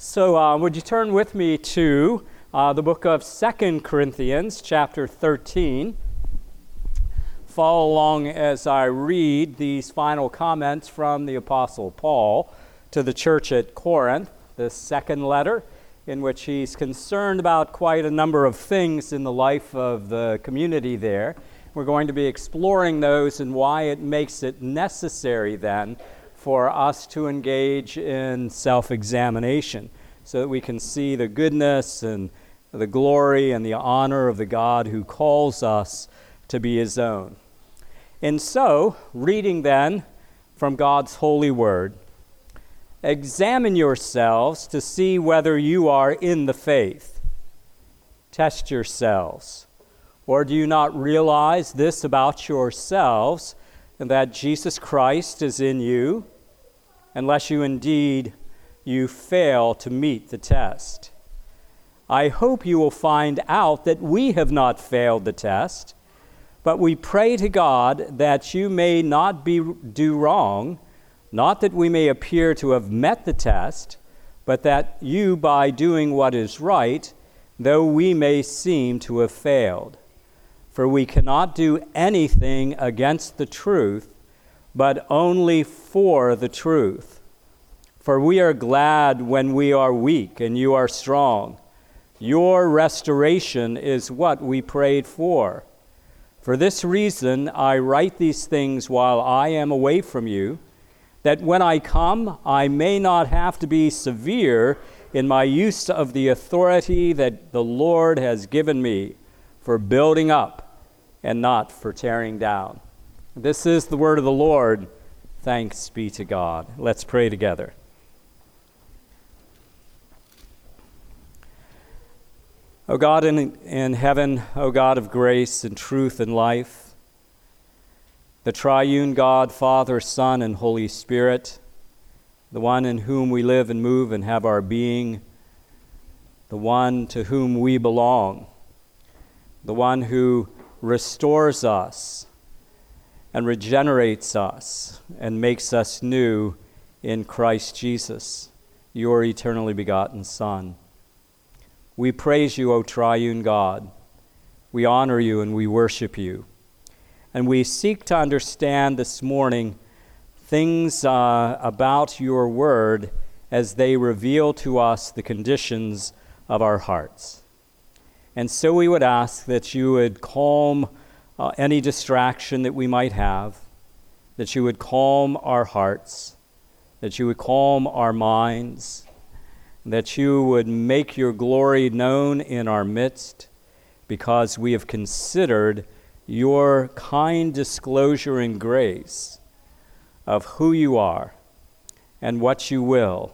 Would you turn with me to the book of 2 Corinthians, chapter 13. Follow along as I read these final comments from the Apostle Paul to the church at Corinth, the second letter, in which he's concerned about quite a number of things in the life of the community there. We're going to be exploring those and why it makes it necessary then for us to engage in self-examination so that we can see the goodness and the glory and the honor of the God who calls us to be his own. And so, reading then from God's holy word, examine yourselves to see whether you are in the faith. Test yourselves. Or do you not realize this about yourselves, and that Jesus Christ is in you, unless you fail to meet the test? I hope you will find out that we have not failed the test, but we pray to God that you may not do wrong, not that we may appear to have met the test, but that you, by doing what is right, though we may seem to have failed. For we cannot do anything against the truth, but only for the truth. For we are glad when we are weak and you are strong. Your restoration is what we prayed for. For this reason I write these things while I am away from you, that when I come I may not have to be severe in my use of the authority that the Lord has given me for building up and not for tearing down. This is the word of the Lord. Thanks be to God. Let's pray together. O God in heaven, O God of grace and truth and life, the triune God, Father, Son, and Holy Spirit, the one in whom we live and move and have our being, the one to whom we belong, the one who restores us and regenerates us and makes us new in Christ Jesus, your eternally begotten Son. We praise you, O triune God. We honor you and we worship you. And we seek to understand this morning things about your word as they reveal to us the conditions of our hearts. And so we would ask that you would calm any distraction that we might have, that you would calm our hearts, that you would calm our minds, that you would make your glory known in our midst, because we have considered your kind disclosure and grace of who you are and what you will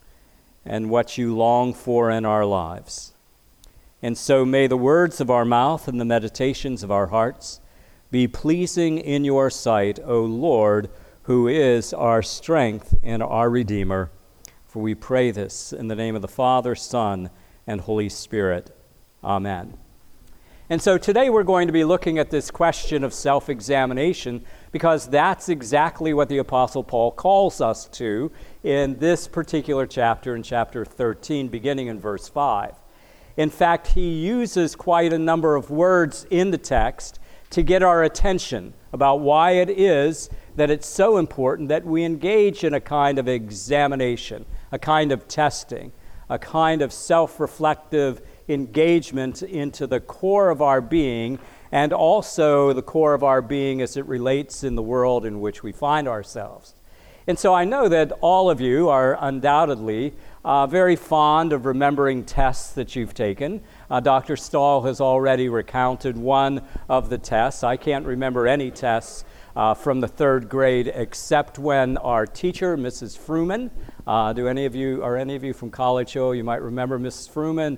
and what you long for in our lives. And so may the words of our mouth and the meditations of our hearts be pleasing in your sight, O Lord, who is our strength and our Redeemer. For we pray this in the name of the Father, Son, and Holy Spirit. Amen. And so today we're going to be looking at this question of self-examination because that's exactly what the Apostle Paul calls us to in this particular chapter, in chapter 13, beginning in verse 5. In fact, he uses quite a number of words in the text to get our attention about why it is that it's so important that we engage in a kind of examination, a kind of testing, a kind of self-reflective engagement into the core of our being and also the core of our being as it relates in the world in which we find ourselves. And so I know that all of you are undoubtedly very fond of remembering tests that you've taken. Dr. Stahl has already recounted one of the tests. I can't remember any tests from the third grade except when our teacher, Mrs. Fruman, are any of you from College Hill? You might remember Mrs. Fruman.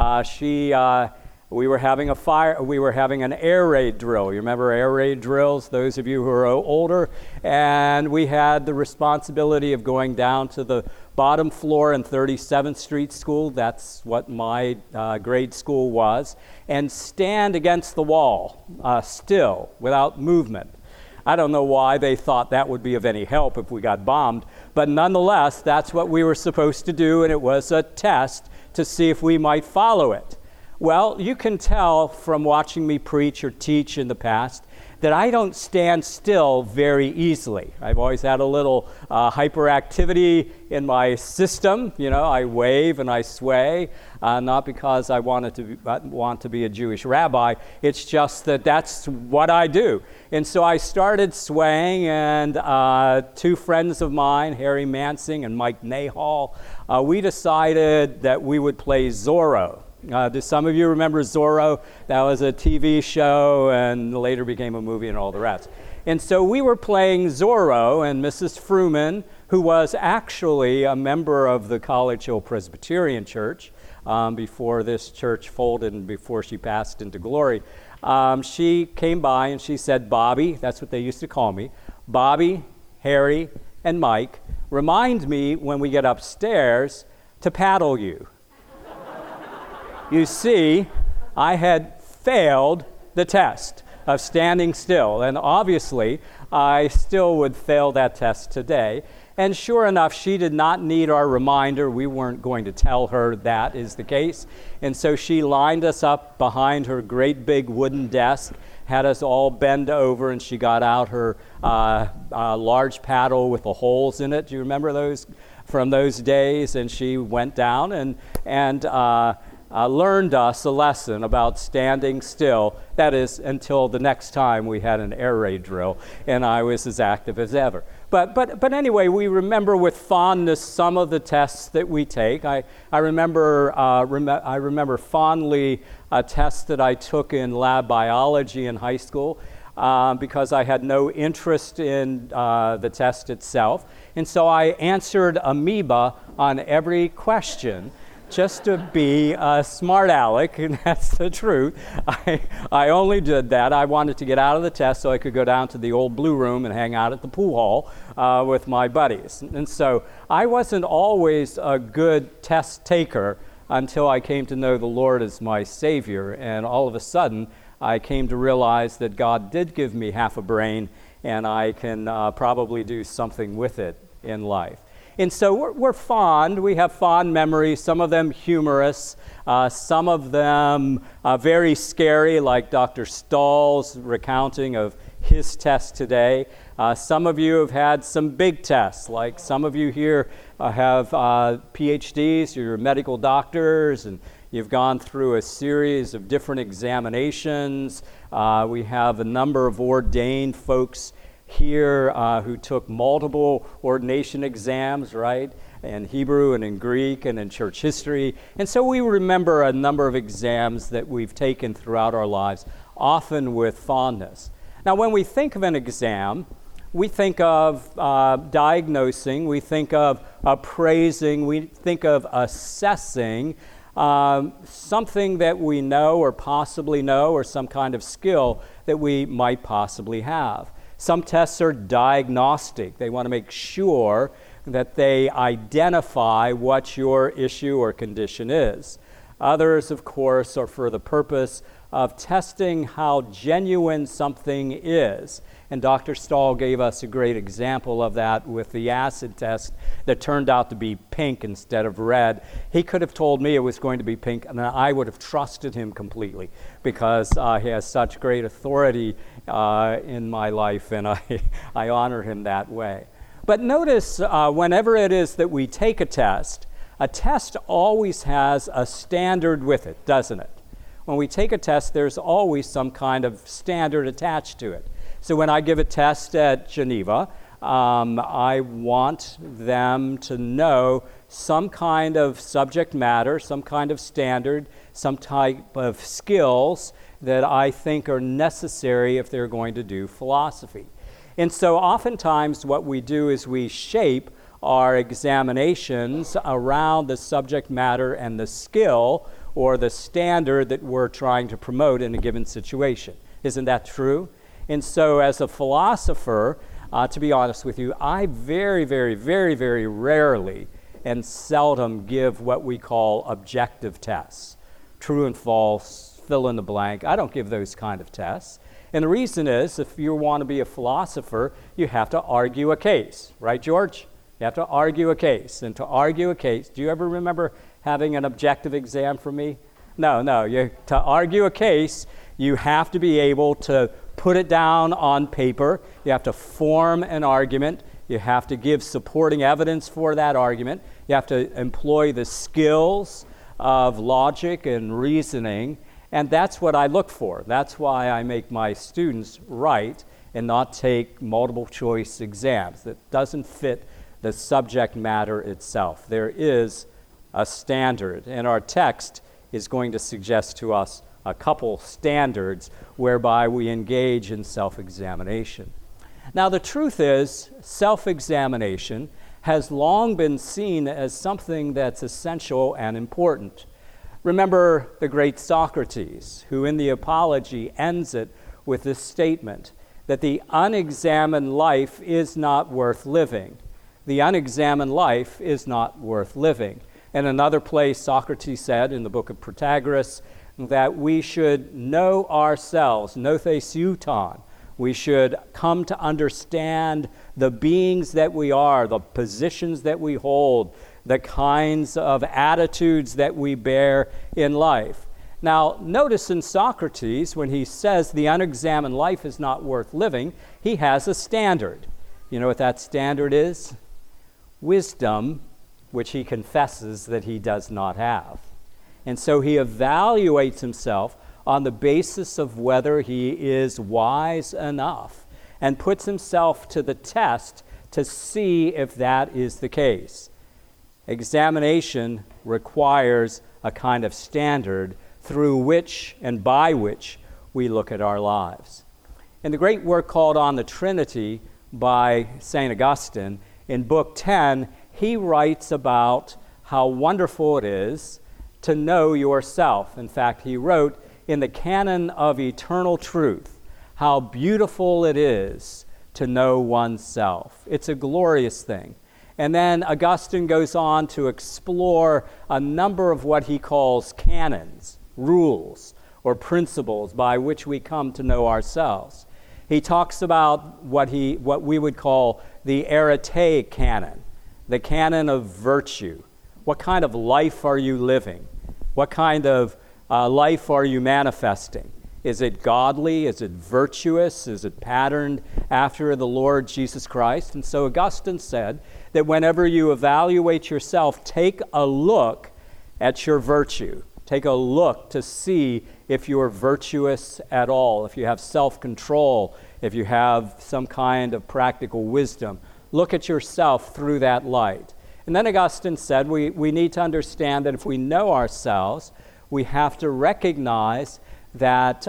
We were having an air raid drill. You remember air raid drills, those of you who are older? And we had the responsibility of going down to the bottom floor in 37th Street School, that's what my grade school was, and stand against the wall, still, without movement. I don't know why they thought that would be of any help if we got bombed, but nonetheless, that's what we were supposed to do, and it was a test to see if we might follow it. Well, you can tell from watching me preach or teach in the past that I don't stand still very easily. I've always had a little hyperactivity in my system. You know, I wave and I sway, not because I want to be a Jewish rabbi. It's just that that's what I do. And so I started swaying, and two friends of mine, Harry Mansing and Mike Nahal, we decided that we would play Zorro. Do some of you remember Zorro? That was a TV show and later became a movie and all the rest. And so we were playing Zorro, and Mrs. Fruman, who was actually a member of the College Hill Presbyterian Church before this church folded and before she passed into glory, she came by and she said, Bobby, that's what they used to call me, Bobby, Harry, and Mike, remind me when we get upstairs to paddle you. You see, I had failed the test of standing still, and obviously I still would fail that test today. And sure enough, she did not need our reminder. We weren't going to tell her that is the case. And so she lined us up behind her great big wooden desk, had us all bend over, and she got out her large paddle with the holes in it. Do you remember those from those days? And she went down and learned us a lesson about standing still. That is, until the next time we had an air raid drill, and I was as active as ever. But anyway, we remember with fondness some of the tests that we take. I remember fondly a test that I took in lab biology in high school because I had no interest in the test itself, and so I answered amoeba on every question, just to be a smart aleck, and that's the truth. I only did that. I wanted to get out of the test so I could go down to the old blue room and hang out at the pool hall with my buddies. And so I wasn't always a good test taker until I came to know the Lord as my Savior. And all of a sudden, I came to realize that God did give me half a brain, and I can probably do something with it in life. And so we're fond. We have fond memories, some of them humorous, some of them very scary, like Dr. Stahl's recounting of his test today. Some of you have had some big tests, like some of you here have PhDs, you're medical doctors, and you've gone through a series of different examinations. We have a number of ordained folks here who took multiple ordination exams, right, in Hebrew and in Greek and in church history. And so we remember a number of exams that we've taken throughout our lives, often with fondness. Now, when we think of an exam, we think of diagnosing, we think of appraising, we think of assessing something that we know or possibly know, or some kind of skill that we might possibly have. Some tests are diagnostic. They want to make sure that they identify what your issue or condition is. Others, of course, are for the purpose of testing how genuine something is. And Dr. Stahl gave us a great example of that with the acid test that turned out to be pink instead of red. He could have told me it was going to be pink, and I would have trusted him completely because he has such great authority in my life, and I honor him that way. But notice whenever it is that we take a test always has a standard with it, doesn't it? When we take a test, there's always some kind of standard attached to it. So when I give a test at Geneva, I want them to know some kind of subject matter, some kind of standard, some type of skills that I think are necessary if they're going to do philosophy. And so oftentimes what we do is we shape our examinations around the subject matter and the skill or the standard that we're trying to promote in a given situation. Isn't that true? And so as a philosopher, to be honest with you, I very, very, very, very rarely and seldom give what we call objective tests. True and false, fill in the blank. I don't give those kind of tests. And the reason is, if you want to be a philosopher, you have to argue a case, right, George? You have to argue a case. And to argue a case, do you ever remember having an objective exam from me? No. To argue a case, you have to be able to put it down on paper. You have to form an argument. You have to give supporting evidence for that argument. You have to employ the skills of logic and reasoning. And that's what I look for. That's why I make my students write and not take multiple choice exams. That doesn't fit the subject matter itself. There is a standard, and our text is going to suggest to us a couple standards whereby we engage in self-examination. Now, the truth is, self-examination has long been seen as something that's essential and important. Remember the great Socrates, who in the Apology ends it with this statement, that the unexamined life is not worth living. The unexamined life is not worth living. In another place, Socrates said in the book of Protagoras that we should know ourselves, nothes euton. We should come to understand the beings that we are, the positions that we hold, the kinds of attitudes that we bear in life. Now, notice in Socrates, when he says the unexamined life is not worth living, he has a standard. You know what that standard is? Wisdom, which he confesses that he does not have. And so he evaluates himself on the basis of whether he is wise enough and puts himself to the test to see if that is the case. Examination requires a kind of standard through which and by which we look at our lives. In the great work called On the Trinity by St. Augustine, in Book 10, he writes about how wonderful it is to know yourself. In fact, he wrote, in the canon of eternal truth, how beautiful it is to know oneself. It's a glorious thing. And then Augustine goes on to explore a number of what he calls canons, rules, or principles by which we come to know ourselves. He talks about what we would call the arete canon, the canon of virtue. What kind of life are you living? What kind of life are you manifesting? Is it godly? Is it virtuous? Is it patterned after the Lord Jesus Christ? And so Augustine said that whenever you evaluate yourself, take a look at your virtue. Take a look to see if you're virtuous at all, if you have self-control, if you have some kind of practical wisdom. Look at yourself through that light. And then Augustine said we need to understand that if we know ourselves, we have to recognize that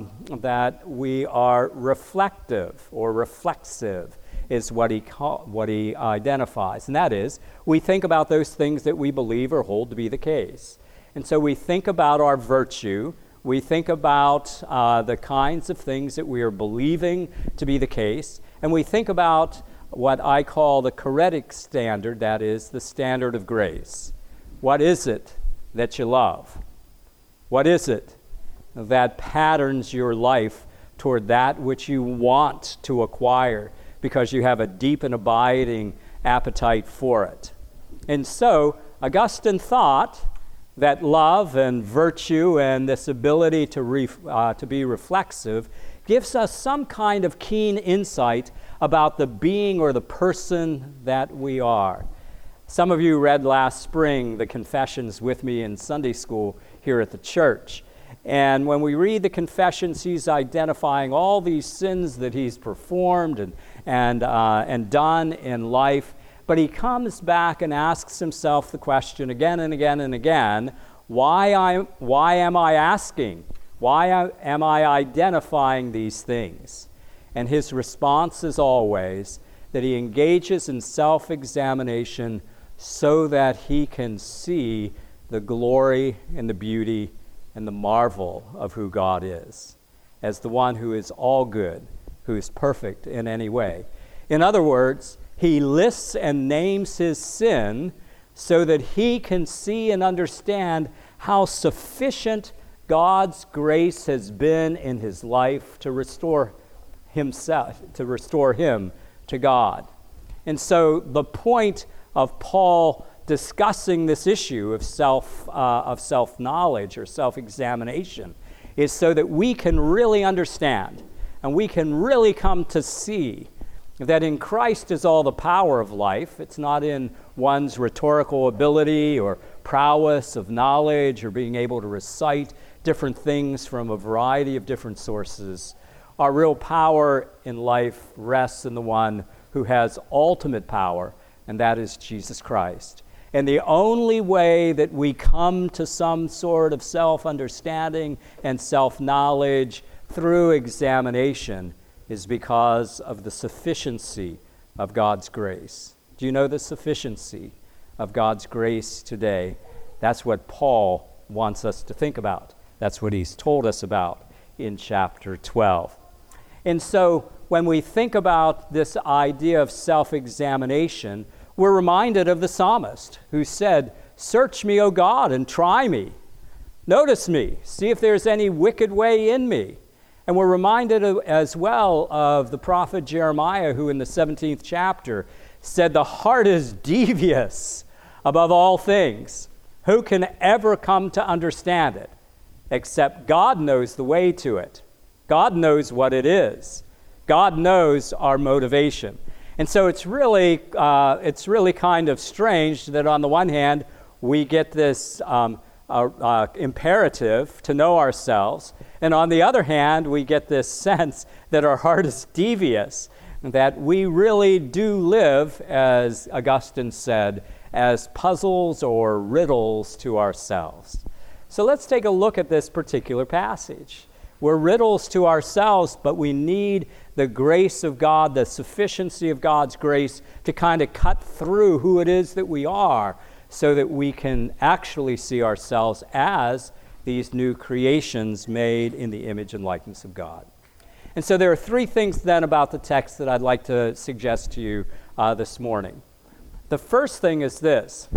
we are reflective or reflexive is what he identifies. And that is, we think about those things that we believe or hold to be the case. And so we think about our virtue, we think about the kinds of things that we are believing to be the case, and we think about what I call the choretic standard, that is, the standard of grace. What is it that you love? What is it that patterns your life toward that which you want to acquire because you have a deep and abiding appetite for it? And so Augustine thought that love and virtue and this ability to be reflexive gives us some kind of keen insight about the being or the person that we are. Some of you read last spring the Confessions with me in Sunday school here at the church. And when we read the Confessions, he's identifying all these sins that he's performed and done in life. But he comes back and asks himself the question again and again and again, why am I asking? Why am I identifying these things? And his response is always that he engages in self-examination so that he can see the glory and the beauty and the marvel of who God is, as the one who is all good, who is perfect in any way. In other words, he lists and names his sin so that he can see and understand how sufficient God's grace has been in his life to restore himself, to restore him to God. And so the point of Paul discussing this issue of self-knowledge or self-examination is so that we can really understand and we can really come to see that in Christ is all the power of life. It's not in one's rhetorical ability or prowess of knowledge or being able to recite different things from a variety of different sources. Our real power in life rests in the one who has ultimate power, and that is Jesus Christ. And the only way that we come to some sort of self-understanding and self-knowledge through examination is because of the sufficiency of God's grace. Do you know the sufficiency of God's grace today? That's what Paul wants us to think about. That's what he's told us about in chapter 12. And so when we think about this idea of self-examination, we're reminded of the psalmist who said, "Search me, O God, and try me. Notice me, see if there's any wicked way in me." And we're reminded as well of the prophet Jeremiah, who in the 17th chapter said, "The heart is devious above all things. Who can ever come to understand it? Except God knows the way to it. God knows what it is. God knows our motivation." And so it's really kind of strange that on the one hand, we get this imperative to know ourselves, and on the other hand, we get this sense that our heart is devious, that we really do live, as Augustine said, as puzzles or riddles to ourselves. So let's take a look at this particular passage. We're riddles to ourselves, but we need the grace of God, the sufficiency of God's grace to kind of cut through who it is that we are so that we can actually see ourselves as these new creations made in the image and likeness of God. And so there are three things then about the text that I'd like to suggest to you this morning. The first thing is this,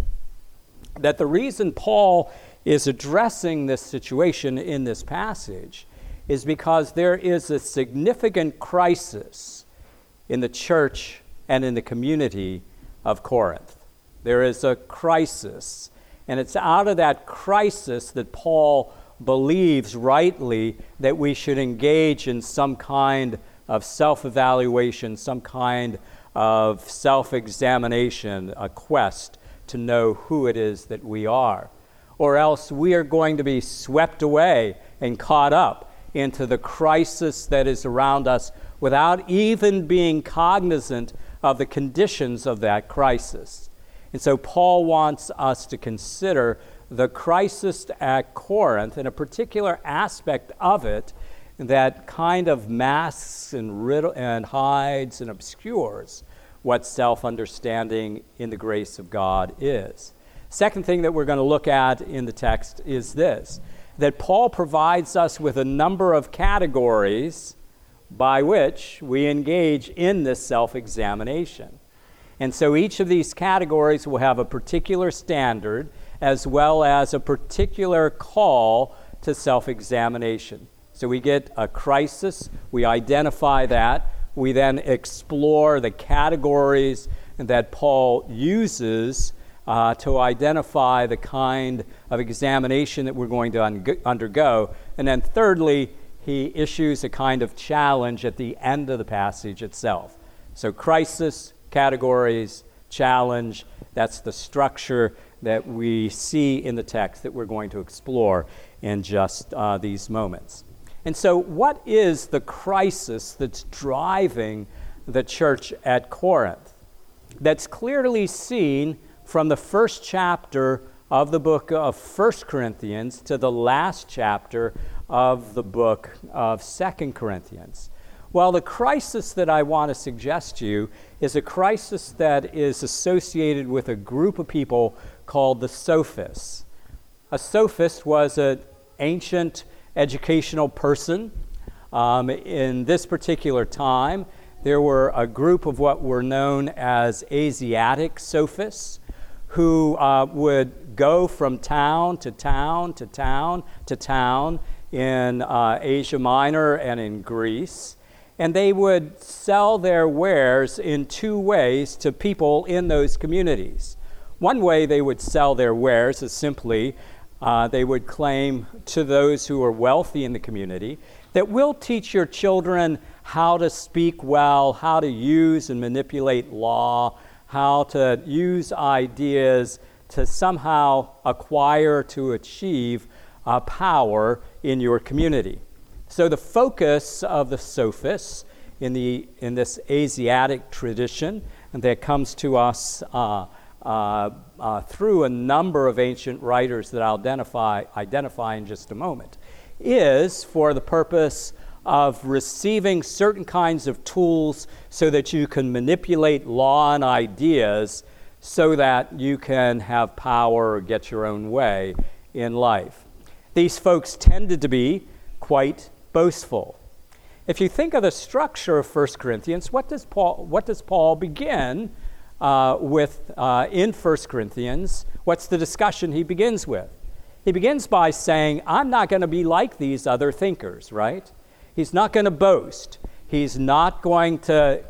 that the reason Paul is addressing this situation in this passage is because there is a significant crisis in the church and in the community of Corinth. There is a crisis, and it's out of that crisis that Paul believes rightly that we should engage in some kind of self-evaluation, some kind of self-examination, a quest to know who it is that we are. Or else we are going to be swept away and caught up into the crisis that is around us without even being cognizant of the conditions of that crisis. And so Paul wants us to consider the crisis at Corinth and a particular aspect of it that kind of masks and hides and obscures what self-understanding in the grace of God is. Second thing that we're going to look at in the text is this, that Paul provides us with a number of categories by which we engage in this self-examination. And so each of these categories will have a particular standard as well as a particular call to self-examination. So we get a crisis, we identify that, we then explore the categories that Paul uses to identify the kind of examination that we're going to undergo. And then thirdly, he issues a kind of challenge at the end of the passage itself. So crisis, categories, challenge, that's the structure that we see in the text that we're going to explore in just these moments. And so what is the crisis that's driving the church at Corinth? That's clearly seen from the first chapter of the book of 1 Corinthians to the last chapter of the book of 2 Corinthians. Well, the crisis that I want to suggest to you is a crisis that is associated with a group of people called the sophists. A sophist was an ancient educational person. In this particular time, there were a group of what were known as Asiatic sophists who would go from town to town to town to town in Asia Minor and in Greece. And they would sell their wares in two ways to people in those communities. One way they would sell their wares is simply they would claim to those who are wealthy in the community that we'll teach your children how to speak well, how to use and manipulate law, how to use ideas to somehow acquire, to achieve power in your community. So the focus of the sophists in this Asiatic tradition that comes to us through a number of ancient writers that I'll identify in just a moment, is for the purpose of receiving certain kinds of tools so that you can manipulate law and ideas so that you can have power or get your own way in life. These folks tended to be quite boastful. If you think of the structure of 1 Corinthians, what does Paul begin with in 1 Corinthians? What's the discussion he begins with? He begins by saying, I'm not going to be like these other thinkers, right? He's not going to boast. He's not going to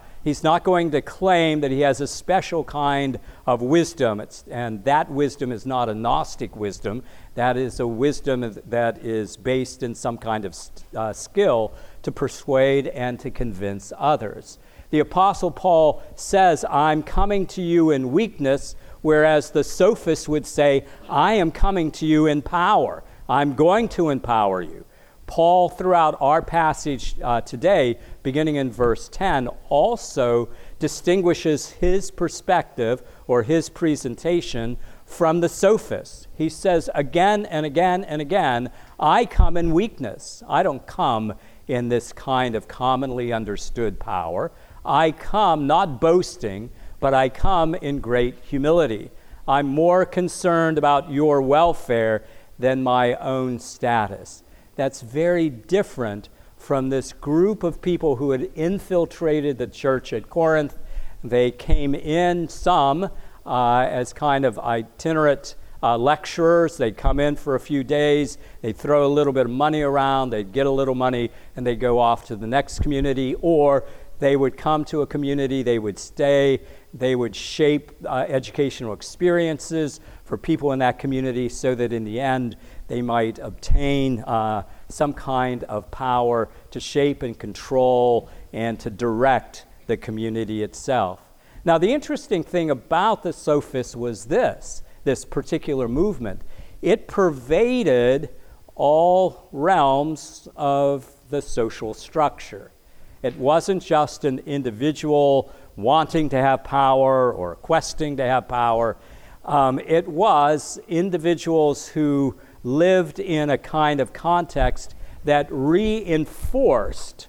claim that he has a special kind of wisdom, and that wisdom is not a Gnostic wisdom. That is a wisdom that is based in some kind of skill to persuade and to convince others. The Apostle Paul says, I'm coming to you in weakness, whereas the sophists would say, I am coming to you in power. I'm going to empower you. Paul, throughout our passage today, beginning in verse 10, also distinguishes his perspective or his presentation from the sophists. He says again and again and again, I come in weakness. I don't come in this kind of commonly understood power. I come not boasting, but I come in great humility. I'm more concerned about your welfare than my own status. That's very different from this group of people who had infiltrated the church at Corinth. They came in, some as kind of itinerant lecturers. They'd come in for a few days, they'd throw a little bit of money around, they'd get a little money, and they'd go off to the next community, or they would come to a community, they would stay, they would shape educational experiences for people in that community so that in the end they might obtain some kind of power to shape and control and to direct the community itself. Now, the interesting thing about the sophists was this particular movement. It pervaded all realms of the social structure. It wasn't just an individual wanting to have power or questing to have power. It was individuals who lived in a kind of context that reinforced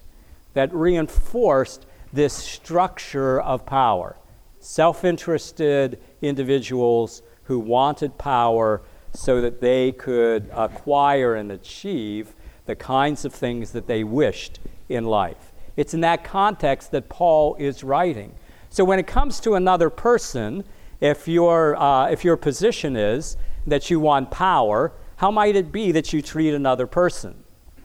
this structure of power. Self-interested individuals who wanted power so that they could acquire and achieve the kinds of things that they wished in life. It's in that context that Paul is writing. So when it comes to another person, if your position is that you want power, how might it be that you treat another person?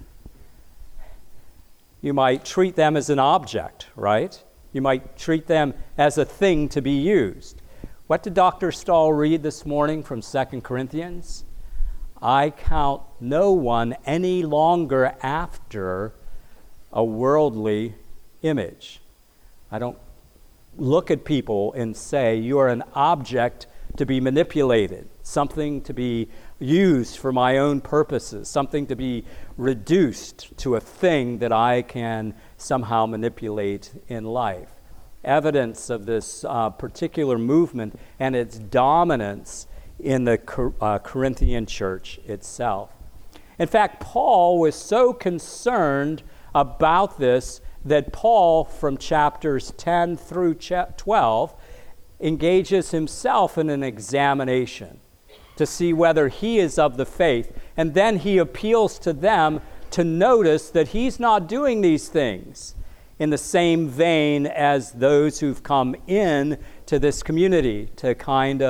You might treat them as an object, right? You might treat them as a thing to be used. What did Dr. Stahl read this morning from 2 Corinthians? I count no one any longer after a worldly image. I don't look at people and say, you are an object to be manipulated, something to be used for my own purposes, something to be reduced to a thing that I can somehow manipulate in life. Evidence of this particular movement and its dominance in the Corinthian church itself. In fact, Paul was so concerned about this that Paul, from chapters 10 through 12, engages himself in an examination to see whether he is of the faith. And then he appeals to them to notice that he's not doing these things in the same vein as those who've come in to this community to kind of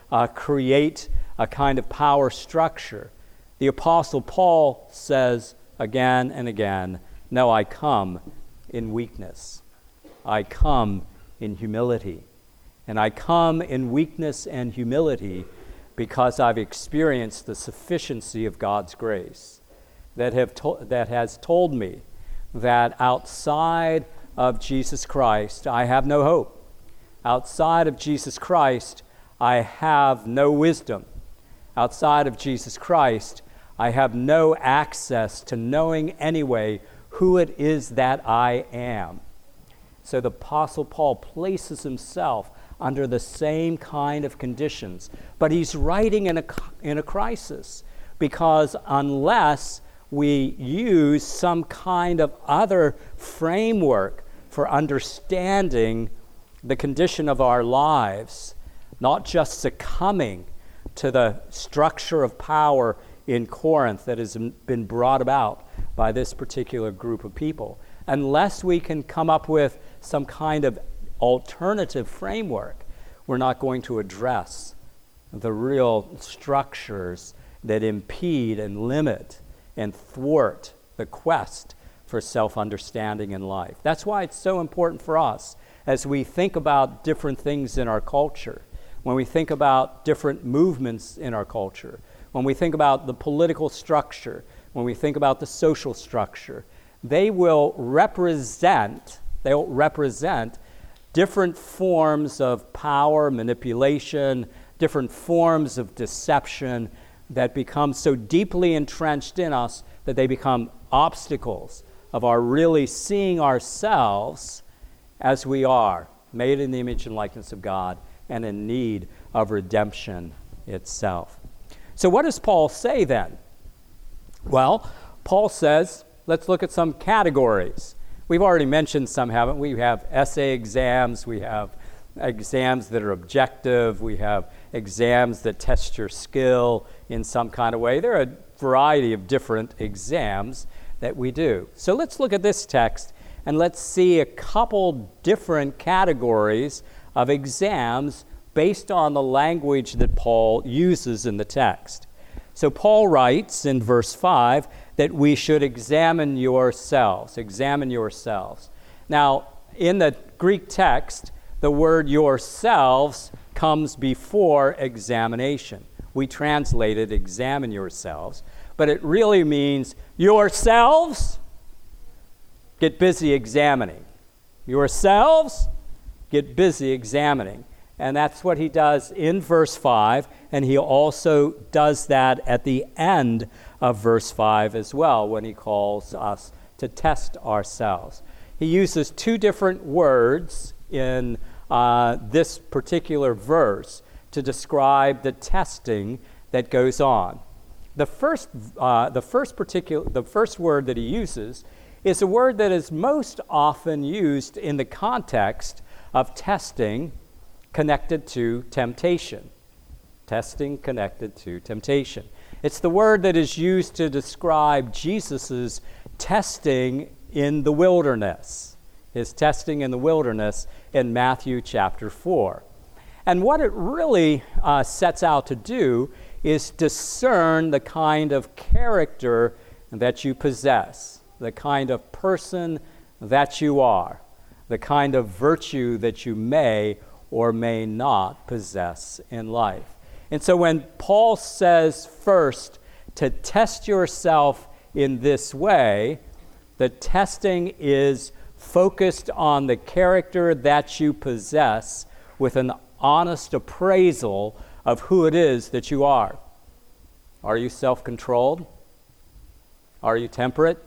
create a kind of power structure. The Apostle Paul says again and again, no, I come in weakness. I come in humility. And I come in weakness and humility because I've experienced the sufficiency of God's grace that has told me that outside of Jesus Christ, I have no hope. Outside of Jesus Christ, I have no wisdom. Outside of Jesus Christ, I have no access to knowing anyway who it is that I am. So the Apostle Paul places himself under the same kind of conditions, but he's writing in a crisis, because unless we use some kind of other framework for understanding the condition of our lives, not just succumbing to the structure of power in Corinth that has been brought about by this particular group of people, unless we can come up with some kind of alternative framework, we're not going to address the real structures that impede and limit and thwart the quest for self-understanding in life. That's why it's so important for us as we think about different things in our culture, when we think about different movements in our culture, when we think about the political structure, when we think about the social structure, they will represent different forms of power, manipulation, different forms of deception that become so deeply entrenched in us that they become obstacles of our really seeing ourselves as we are, made in the image and likeness of God and in need of redemption itself. So what does Paul say then? Well, Paul says, let's look at some categories. We've already mentioned some, haven't we? We have essay exams, we have exams that are objective, we have exams that test your skill in some kind of way. There are a variety of different exams that we do. So let's look at this text and let's see a couple different categories of exams based on the language that Paul uses in the text. So Paul writes in verse 5 that we should examine yourselves. Examine yourselves. Now, in the Greek text, the word yourselves comes before examination. We translated examine yourselves, but it really means yourselves, get busy examining. Yourselves, get busy examining. And that's what he does in verse 5, and he also does that at the end of verse 5 as well, when he calls us to test ourselves. He uses two different words in this particular verse to describe the testing that goes on. The first word that he uses is a word that is most often used in the context of testing connected to temptation. Testing connected to temptation. It's the word that is used to describe Jesus' testing in the wilderness, his testing in the wilderness in Matthew chapter 4. And what it really sets out to do is discern the kind of character that you possess, the kind of person that you are, the kind of virtue that you may or may not possess in life. And so when Paul says first to test yourself in this way, the testing is focused on the character that you possess with an honest appraisal of who it is that you are. Are you self-controlled? Are you temperate?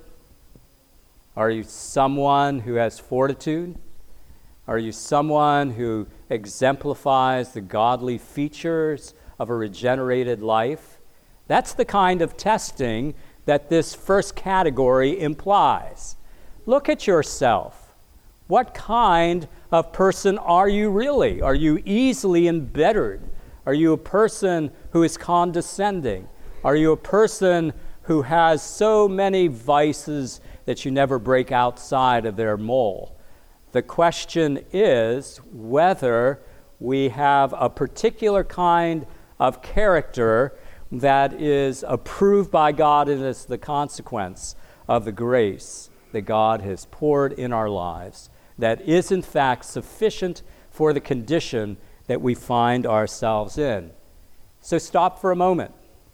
Are you someone who has fortitude? Are you someone who exemplifies the godly features of a regenerated life? That's the kind of testing that this first category implies. Look at yourself. What kind of person are you really? Are you easily embittered? Are you a person who is condescending? Are you a person who has so many vices that you never break outside of their mold? The question is whether we have a particular kind of character that is approved by God and is the consequence of the grace that God has poured in our lives, that is in fact sufficient for the condition that we find ourselves in. So stop for a moment.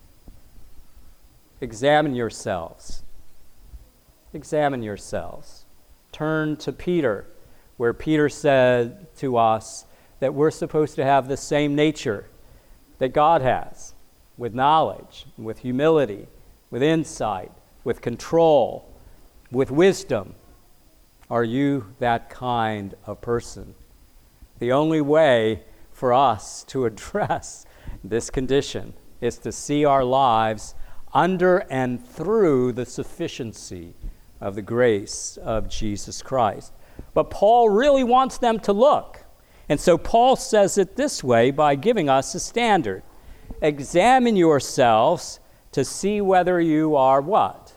Examine yourselves. Examine yourselves. Turn to Peter, where Peter said to us that we're supposed to have the same nature that God has, with knowledge, with humility, with insight, with control, with wisdom. Are you that kind of person? The only way for us to address this condition is to see our lives under and through the sufficiency of the grace of Jesus Christ. But Paul really wants them to look. And so Paul says it this way by giving us a standard. Examine yourselves to see whether you are what?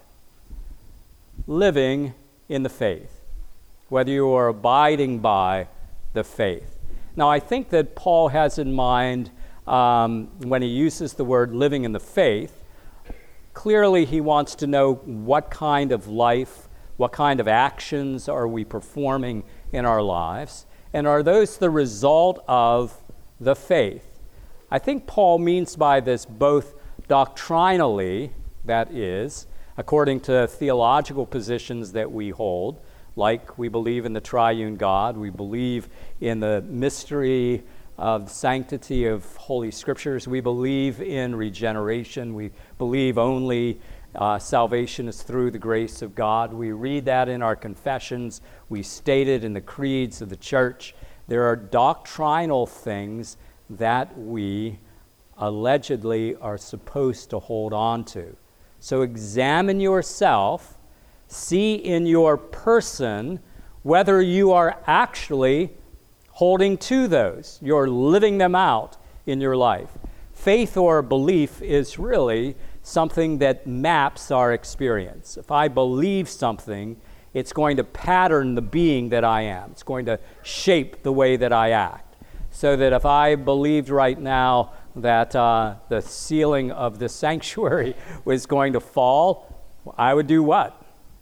Living in the faith. Whether you are abiding by the faith. Now, I think that Paul has in mind, when he uses the word living in the faith, clearly he wants to know what kind of life, what kind of actions are we performing in our lives, and are those the result of the faith? I think Paul means by this both doctrinally, that is, according to theological positions that we hold, like we believe in the triune God, we believe in the mystery of the sanctity of Holy Scriptures, we believe in regeneration, we believe only salvation is through the grace of God. We read that in our confessions, we state it in the creeds of the church. There are doctrinal things that we allegedly are supposed to hold on to. So examine yourself, see in your person whether you are actually holding to those. You're living them out in your life. Faith or belief is really something that maps our experience. If I believe something, it's going to pattern the being that I am. It's going to shape the way that I act. So that if I believed right now that the ceiling of the sanctuary was going to fall, I would do what?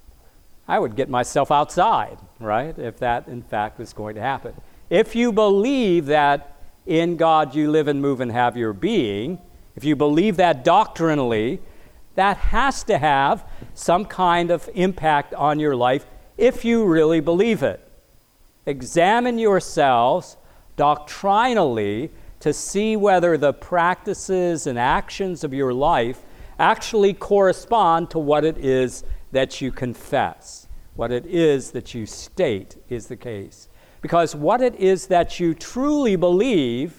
I would get myself outside, right? If that, in fact, was going to happen. If you believe that in God you live and move and have your being, if you believe that doctrinally, that has to have some kind of impact on your life if you really believe it. Examine yourselves doctrinally to see whether the practices and actions of your life actually correspond to what it is that you confess, what it is that you state is the case. Because what it is that you truly believe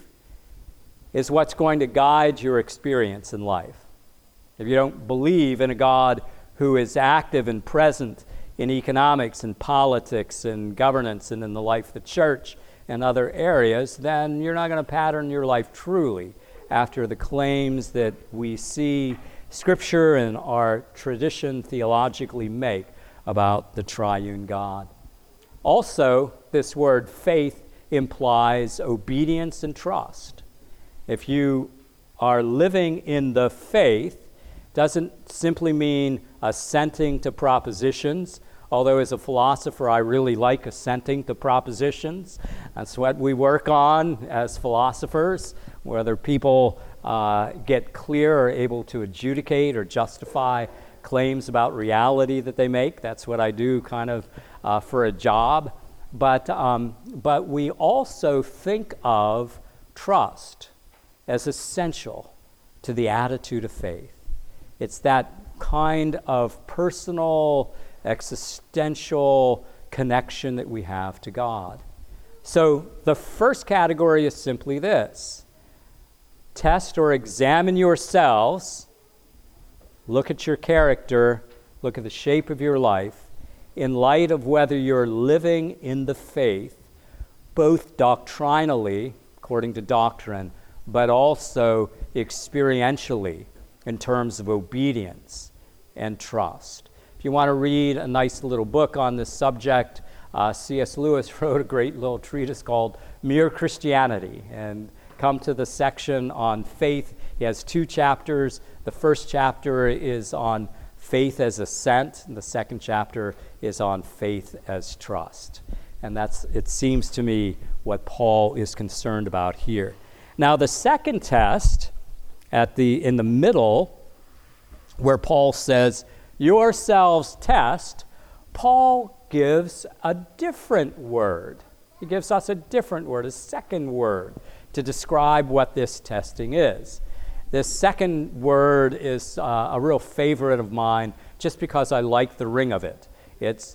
is what's going to guide your experience in life. If you don't believe in a God who is active and present in economics and politics and governance and in the life of the church and other areas, then you're not going to pattern your life truly after the claims that we see Scripture and our tradition theologically make about the triune God. Also, this word faith implies obedience and trust. If you are living in the faith, doesn't simply mean assenting to propositions, although as a philosopher I really like assenting to propositions. That's what we work on as philosophers, whether people get clear or able to adjudicate or justify claims about reality that they make. That's what I do kind of for a job. But we also think of trust as essential to the attitude of faith. It's that kind of personal, existential connection that we have to God. So the first category is simply this. Test or examine yourselves, look at your character, look at the shape of your life, in light of whether you're living in the faith, both doctrinally, according to doctrine, but also experientially in terms of obedience and trust. If you want to read a nice little book on this subject, C.S. Lewis wrote a great little treatise called Mere Christianity, and come to the section on faith. He has 2 chapters. The first chapter is on faith as assent, and the second chapter is on faith as trust. And that's, it seems to me, what Paul is concerned about here. Now, the second test in the middle, where Paul says, yourselves test, Paul gives a different word. He gives us a different word, a second word, to describe what this testing is. This second word is a real favorite of mine just because I like the ring of it. It's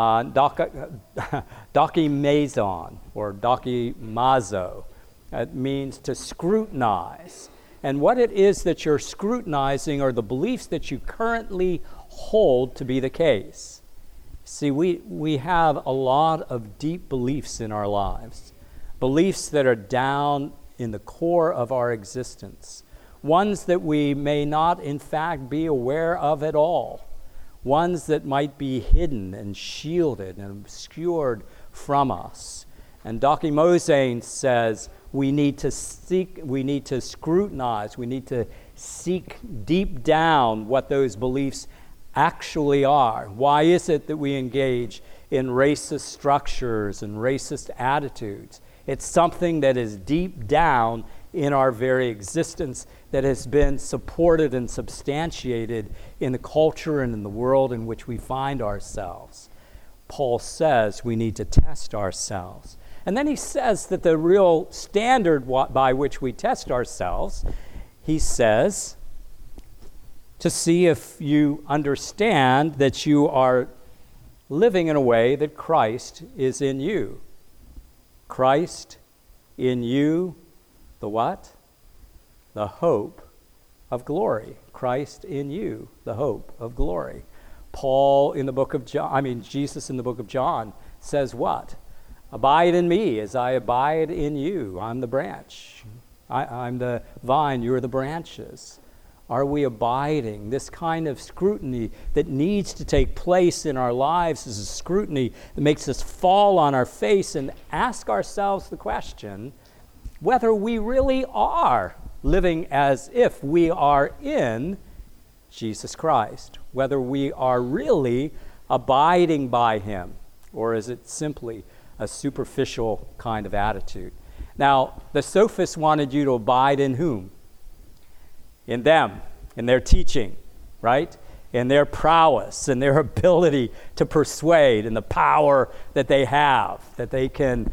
dokimazon, or dokimazo. It means to scrutinize. And what it is that you're scrutinizing are the beliefs that you currently hold to be the case. See, we have a lot of deep beliefs in our lives, beliefs that are down in the core of our existence, ones that we may not, in fact, be aware of at all, ones that might be hidden and shielded and obscured from us. And Dokimazon says we need to scrutinize, we need to seek deep down what those beliefs actually are. Why is it that we engage in racist structures and racist attitudes? It's something that is deep down in our very existence that has been supported and substantiated in the culture and in the world in which we find ourselves. Paul says we need to test ourselves. And then he says that the real standard by which we test ourselves, he says, to see if you understand that you are living in a way that Christ is in you. Christ in you, the what? The hope of glory. Christ in you, the hope of glory. Paul in the book of John, Jesus in the book of John says what? Abide in me as I abide in you. I'm the branch. I'm the vine, you're the branches. Are we abiding? This kind of scrutiny that needs to take place in our lives is a scrutiny that makes us fall on our face and ask ourselves the question whether we really are living as if we are in Jesus Christ, whether we are really abiding by him, or is it simply a superficial kind of attitude? Now, the sophists wanted you to abide in whom? In them, in their teaching, right? In their prowess, in their ability to persuade, and the power that they have, that they can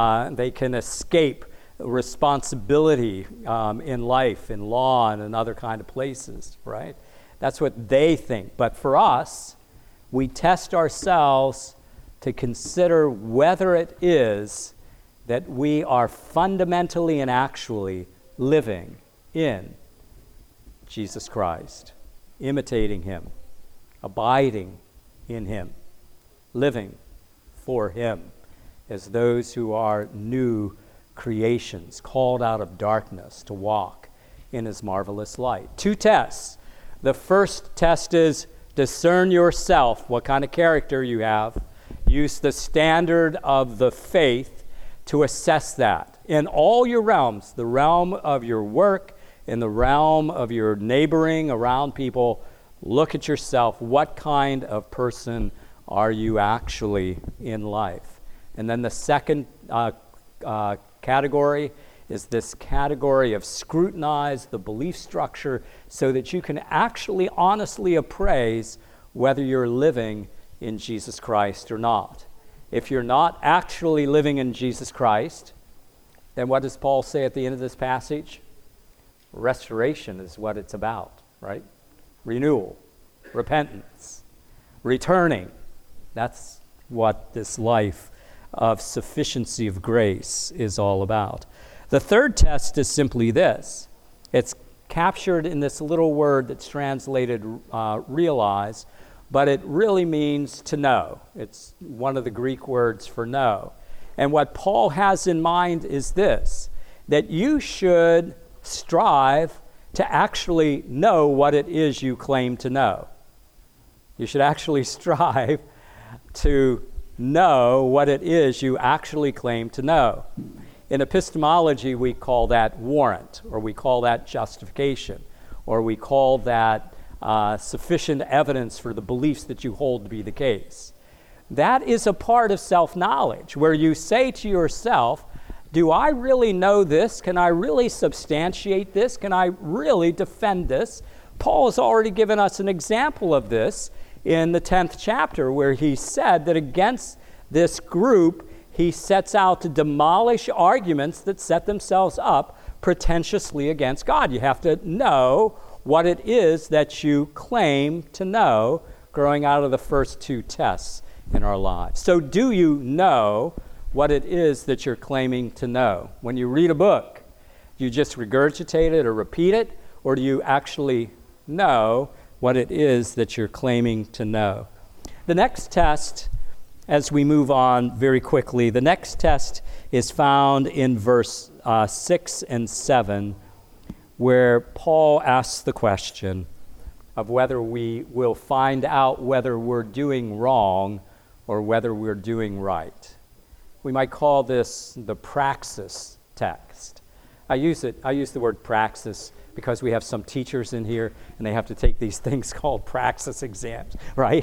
escape responsibility in life, in law, and in other kind of places, right? That's what they think. But for us, we test ourselves to consider whether it is that we are fundamentally and actually living in Jesus Christ, imitating him, abiding in him, living for him as those who are new creations, called out of darkness to walk in his marvelous light. 2 tests. The first test is discern yourself, what kind of character you have. Use the standard of the faith to assess that in all your realms, the realm of your work, in the realm of your neighboring around people. Look at yourself. What kind of person are you actually in life? And then the second category is this category of scrutinize the belief structure so that you can actually honestly appraise whether you're living in Jesus Christ or not. If you're not actually living in Jesus Christ, then what does Paul say at the end of this passage? Restoration is what it's about, right? Renewal, repentance, returning. That's what this life of sufficiency of grace is all about. The third test is simply this. It's captured in this little word that's translated realize, but it really means to know. It's one of the Greek words for know. And what Paul has in mind is this, that you should strive to actually know what it is you claim to know. You should actually strive to know what it is you actually claim to know. In epistemology, we call that warrant, or we call that justification, or we call that sufficient evidence for the beliefs that you hold to be the case. That is a part of self-knowledge, where you say to yourself, do I really know this? Can I really substantiate this? Can I really defend this? Paul has already given us an example of this in the 10th chapter, where he said that against this group, he sets out to demolish arguments that set themselves up pretentiously against God. You have to know what it is that you claim to know, growing out of the first two tests in our lives. So do you know what it is that you're claiming to know? When you read a book, do you just regurgitate it or repeat it, or do you actually know what it is that you're claiming to know? The next test, as we move on very quickly, the next test is found in verse 6 and 7, where Paul asks the question of whether we will find out whether we're doing wrong or whether we're doing right. We might call this the praxis text. I use the word praxis because we have some teachers in here and they have to take these things called praxis exams, right?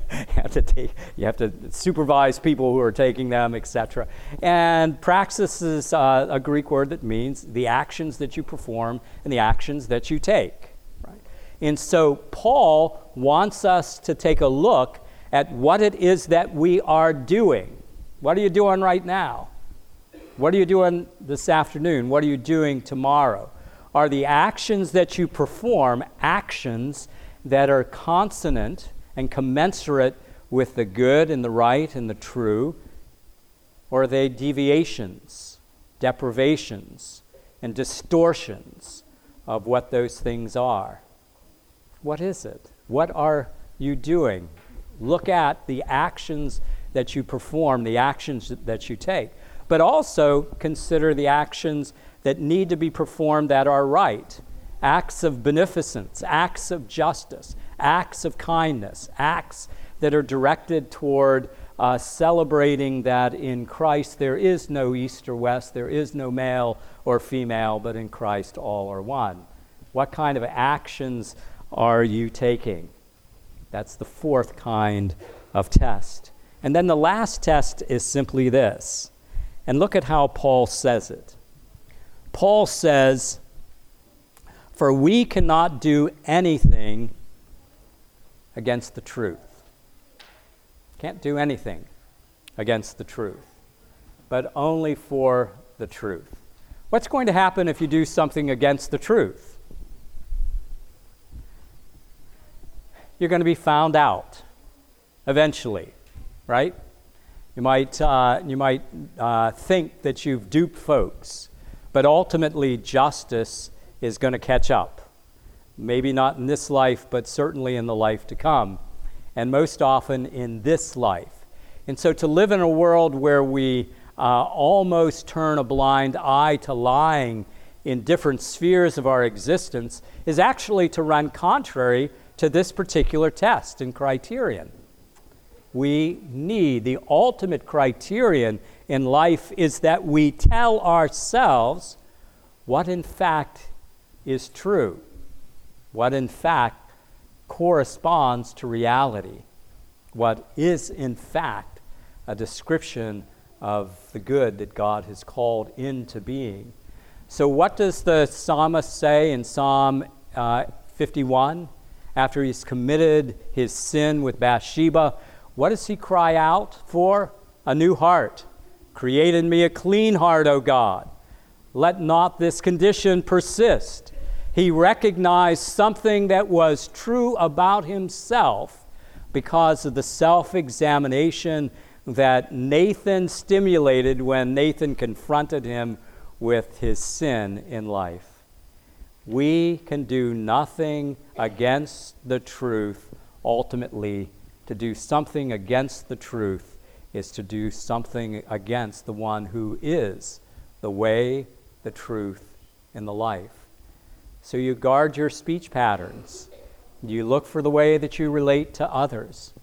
you have to supervise people who are taking them, etc. And praxis is a Greek word that means the actions that you perform and the actions that you take, right? And so Paul wants us to take a look at what it is that we are doing. What are you doing right now? What are you doing this afternoon? What are you doing tomorrow? Are the actions that you perform actions that are consonant and commensurate with the good and the right and the true? Or are they deviations, deprivations, and distortions of what those things are? What is it? What are you doing? Look at the actions that you perform, the actions that you take, but also consider the actions that need to be performed that are right. Acts of beneficence, acts of justice, acts of kindness, acts that are directed toward celebrating that in Christ there is no east or west, there is no male or female, but in Christ all are one. What kind of actions are you taking? That's the fourth kind of test. And then the last test is simply this. And look at how Paul says it. Paul says, "For we cannot do anything against the truth." Can't do anything against the truth, but only for the truth. What's going to happen if you do something against the truth? You're going to be found out eventually, right? You might think that you've duped folks, but ultimately justice is going to catch up. Maybe not in this life, but certainly in the life to come, and most often in this life. And so to live in a world where we almost turn a blind eye to lying in different spheres of our existence is actually to run contrary to this particular test and criterion. We need, the ultimate criterion in life is that we tell ourselves what in fact is true, what in fact corresponds to reality, what is in fact a description of the good that God has called into being. So what does the psalmist say in Psalm 51? After he's committed his sin with Bathsheba, what does he cry out for? A new heart. Create in me a clean heart, O God. Let not this condition persist. He recognized something that was true about himself because of the self-examination that Nathan stimulated when Nathan confronted him with his sin in life. We can do nothing against the truth. Ultimately, to do something against the truth is to do something against the one who is the way, the truth, and the life. So you guard your speech patterns. You look for the way that you relate to others.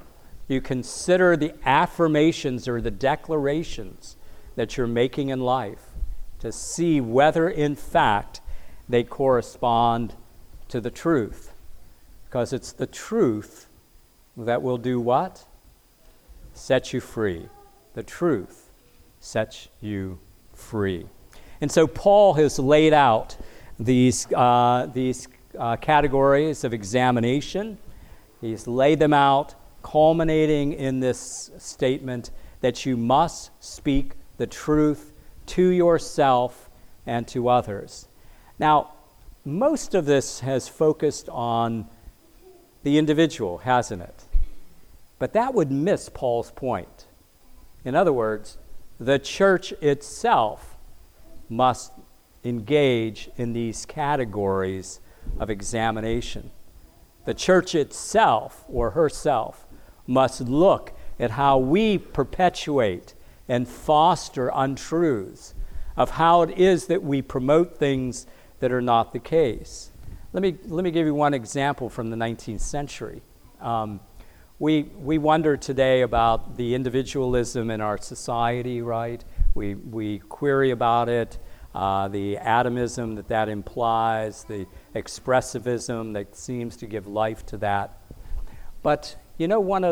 You consider the affirmations or the declarations that you're making in life to see whether, in fact, they correspond to the truth. Because it's the truth that will do what? Set you free. The truth sets you free. And so Paul has laid out these categories of examination. He's laid them out, culminating in this statement that you must speak the truth to yourself and to others. Now, most of this has focused on the individual, hasn't it? But that would miss Paul's point. In other words, the church itself must engage in these categories of examination. The church itself, or herself, must look at how we perpetuate and foster untruths, of how it is that we promote things that are not the case. Let me give you one example from the 19th century. We wonder today about the individualism in our society, right? We query about it, the atomism that implies, the expressivism that seems to give life to that. But you know, one of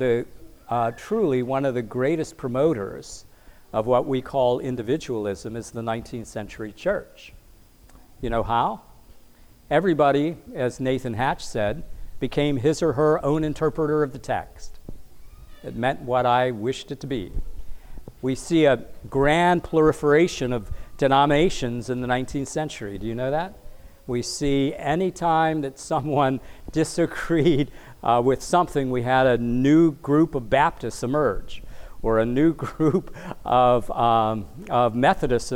truly one of the greatest promoters of what we call individualism is the 19th century church. You know how? Everybody, as Nathan Hatch said, became his or her own interpreter of the text. It meant what I wished it to be. We see a grand proliferation of denominations in the 19th century. Do you know that? We see any time that someone disagreed with something, we had a new group of Baptists emerge, or a new group of Methodists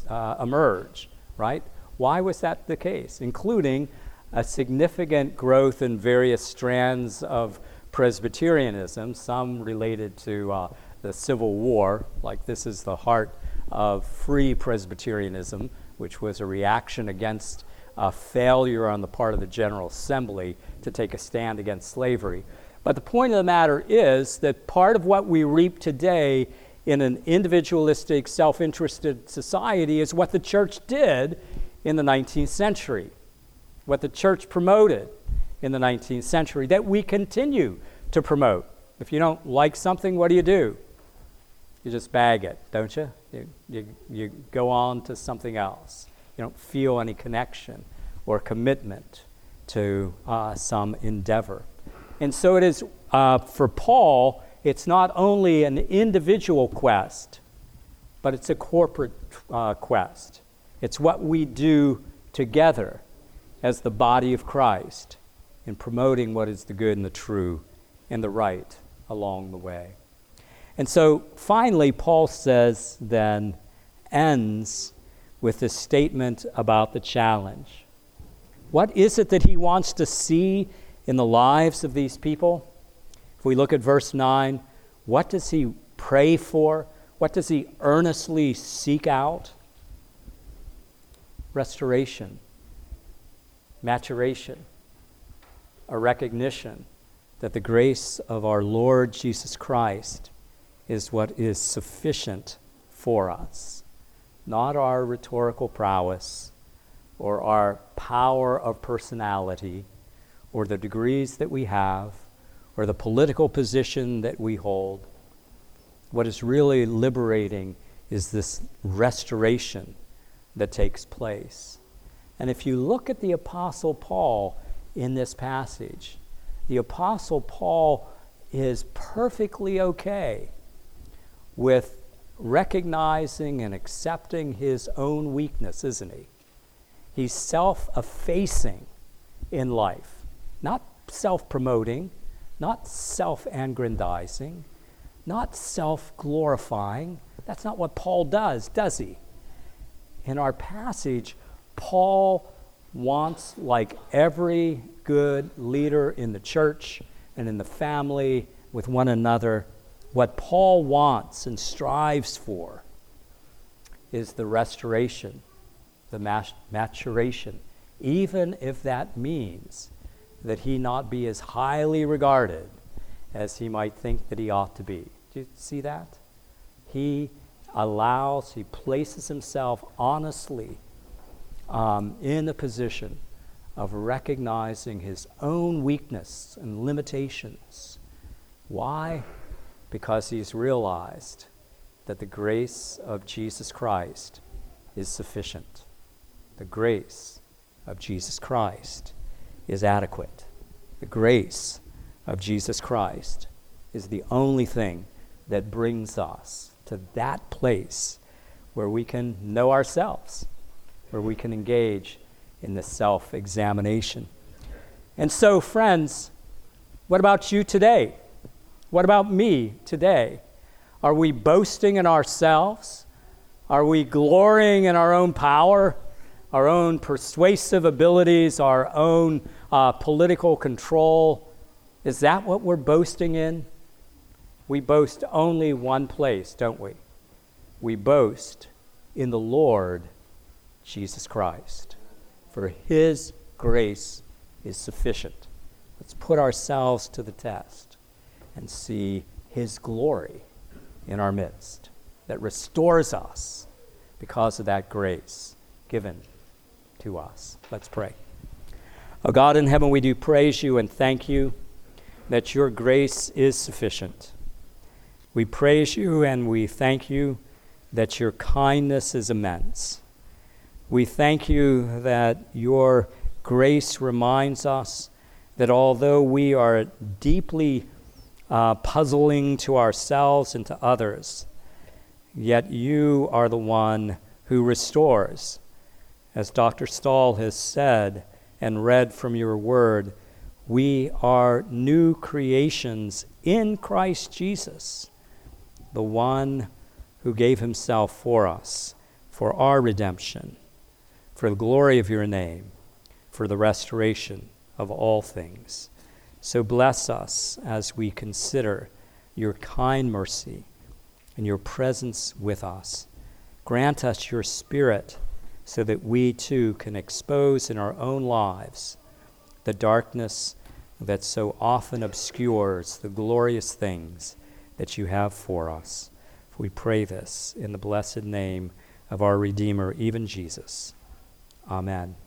emerge, right? Why was that the case? Including a significant growth in various strands of Presbyterianism, some related to the Civil War, like this is the heart of Free Presbyterianism, which was a reaction against a failure on the part of the General Assembly to take a stand against slavery. But the point of the matter is that part of what we reap today in an individualistic, self-interested society is what the church did in the 19th century, what the church promoted in the 19th century, that we continue to promote. If you don't like something, what do? You just bag it, don't you? You go on to something else. You don't feel any connection or commitment to some endeavor. And so it is, for Paul, it's not only an individual quest, but it's a corporate quest. It's what we do together as the body of Christ in promoting what is the good and the true and the right along the way. And so finally, Paul says then, ends with this statement about the challenge. What is it that he wants to see in the lives of these people? If we look at verse 9, what does he pray for? What does he earnestly seek out? Restoration, maturation, a recognition that the grace of our Lord Jesus Christ is what is sufficient for us, not our rhetorical prowess or our power of personality or the degrees that we have or the political position that we hold. What is really liberating is this restoration that takes place. And if you look at the Apostle Paul in this passage, the Apostle Paul is perfectly okay with recognizing and accepting his own weakness, isn't he? He's self-effacing in life, not self-promoting, not self-aggrandizing, not self-glorifying. That's not what Paul does he? In our passage, Paul wants, like every good leader in the church and in the family with one another, what Paul wants and strives for is the restoration, the maturation, even if that means that he not be as highly regarded as he might think that he ought to be. Do you see that? He places himself honestly in a position of recognizing his own weakness and limitations. Why? Because he's realized that the grace of Jesus Christ is sufficient. The grace of Jesus Christ is adequate. The grace of Jesus Christ is the only thing that brings us to that place where we can know ourselves, where we can engage in the self-examination. And so, friends, what about you today? What about me today? Are we boasting in ourselves? Are we glorying in our own power, our own persuasive abilities, our own political control? Is that what we're boasting in? We boast only one place, don't we? We boast in the Lord Jesus Christ. For his grace is sufficient. Let's put ourselves to the test and see his glory in our midst that restores us because of that grace given to us. Let's pray. Oh God in heaven, we do praise you and thank you that your grace is sufficient. We praise you and we thank you that your kindness is immense. We thank you that your grace reminds us that although we are deeply puzzling to ourselves and to others, yet you are the one who restores. As Dr. Stahl has said and read from your word, we are new creations in Christ Jesus, the one who gave himself for us, for our redemption, for the glory of your name, for the restoration of all things. So bless us as we consider your kind mercy and your presence with us. Grant us your Spirit so that we too can expose in our own lives the darkness that so often obscures the glorious things that you have for us. We pray this in the blessed name of our Redeemer, even Jesus. Amen.